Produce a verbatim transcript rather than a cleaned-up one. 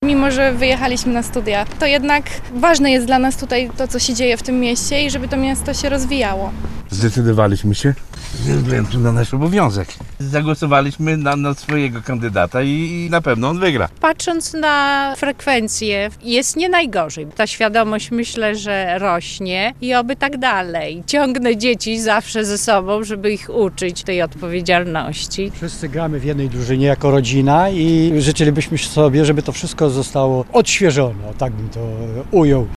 mimo że wyjechaliśmy na studia. To jednak ważne jest dla nas tutaj to, co się dzieje w tym mieście i żeby to miasto się rozwijało. Zdecydowaliśmy się ze względu na nasz obowiązek. Zagłosowaliśmy na, na swojego kandydata i, i na pewno on wygra. Patrząc na frekwencję, jest nie najgorzej. Ta świadomość, myślę, że rośnie i oby tak dalej. Ciągnę dzieci zawsze ze sobą, żeby ich uczyć tej odpowiedzialności. Wszyscy gramy w jednej drużynie jako rodzina i życzylibyśmy sobie, żeby to wszystko zostało odświeżone, o tak bym to ujął.